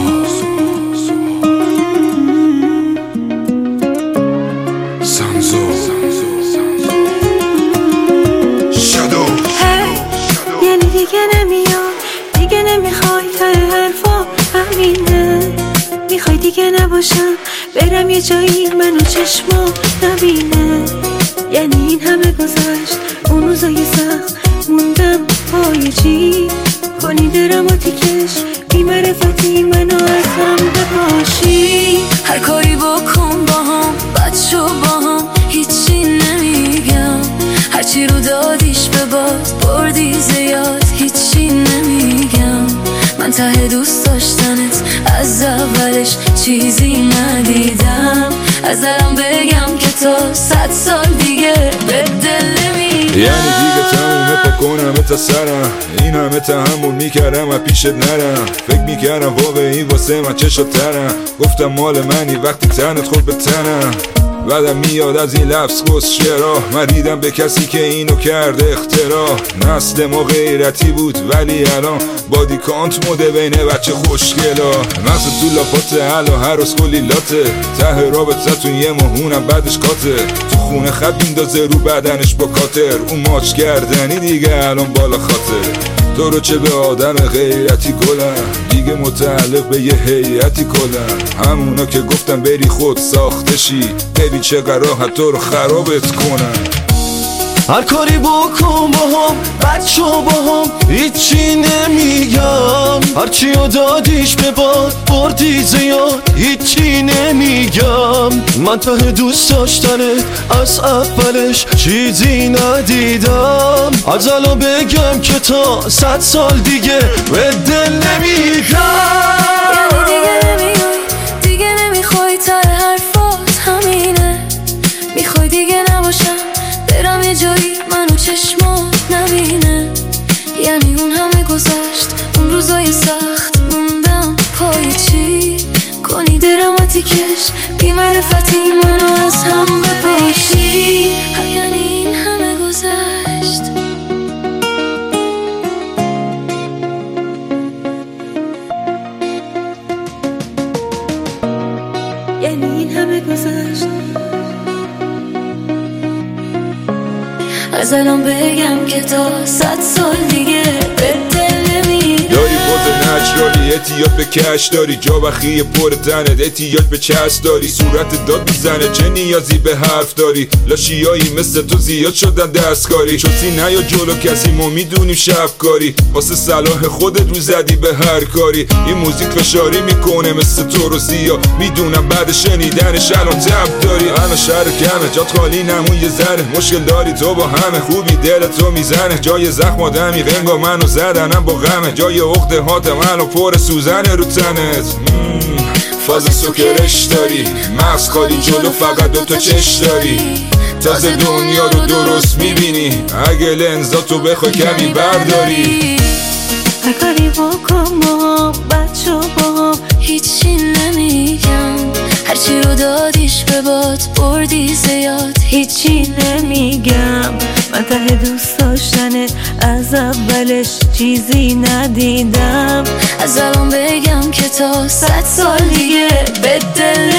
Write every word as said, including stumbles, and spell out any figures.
سانزو شادو یعنی دیگه نمیام، دیگه نمیخوای، ته حرفا همینه. میخوای دیگه نباشم، برم یه جایی منو چشما نبینه. یعنی این همه گذشت، اون روزای سخت موندم پای چی کنی دراماتیکش، بی معرفتی منو از هم بپاشی. هر کاری بکن با هم، بچه با هم هیچی نمیگم. هرچی رو دادیش به باد بردی زیاد، هیچی نمیگم. من ته دوست داشتنت از اولش چیزی ندیدم. از دلم بگم که تا صد سال دیگه به دل نمیدم. یعنی دیگه تمومه پا کنم تا سرم، این همه تحمل میکردم و پیشت نرم. فکر میکردم واقعی واسه من چشات ترم، گفتم مال منی وقتی تنت خورد به تنم. بعدم میاد از این لفظ خسشرا، من دیدم به کسی که اینو کرده اختراع. نسل ما غیرتی بود ولی الان بادی کانت مده بین بچه خوشگلا. مغز تو لاپاته حالا هر روز کلی لاته، ته رابطتون یه ماهونم بعدش کاته. تو خونه خط میندازه رو بدنش با کاتر، اون ماچ کردنی دیگه الان بالا خاطر. تو رو چه به آدم غیرتی گلم، دیگه متعلق به یه هیئتی کلم. همونا که گفتم بری خود ساخته شی، ببین چقدر راحت تو رو خرابت کنم. هر کاری بکن با هم، بچه با هم هیچی نمیگم. هرچی رو دادیش به باد بردی زیاد، هیچی نمیگم. من ته دوست داشتنت از اولش چیزی ندیدم. از الان بگم که تا صد سال دیگه به دل نمیدم. یعنی دیگه نمیای، دیگه نمیخوای، ته حرفات همینه. میخوای دیگه نباشم، برم یه جایی منو چشمات نبینه. یعنی اون همه گذشت، اون روزای سخت موندم پای چی کنی دراماتیکش، بی معرفتی منو از هم بپاشی. یعنی این همه گذشت. یعنی این همه گذشت. از الان بگم که تا صد سال دیگه به دل نمیدم. داری پوز نچرالی، احتیاط به کش داری، جا بخیه پر تنت احتیاط به چسب داری. صورت داد میزنه چه نیازی به حرف داری، لاشیایی مثل تو زیاد شدن دستکاری. چوسی نه یا جلو کسی ما میدونیم شب کاری، واسه صلاح خودت رو زدی به هر کاری. این موزیک فشاری میکنه مثل تو رو زیا، میدونم بعد شنیدنش الان تب داری. الان شهر کمه جات خالی نمون یه ذره، مشکل داری تو با همه خوبی دلت رو میزنه. جای زخم آدمی غنگا منو زدنم با غمه، جای عقده هاتم الان پر سوزنه رو تنت. فاز سکرش داری، مغز خالی جلو فقط دوتا چش داری. تازه دنیا رو درست میبینی اگه لنزاتو بخوای کمی برداری. هر کاری بکن با هم، بچه با هم هیچی نمیگم. هرچی رو دادیش به باد بردی زیاد، هیچی نمیگم. من ته دوست داشتنت از اولش چیزی ندیدم. از الان بگم که تا صد سال دیگه به دل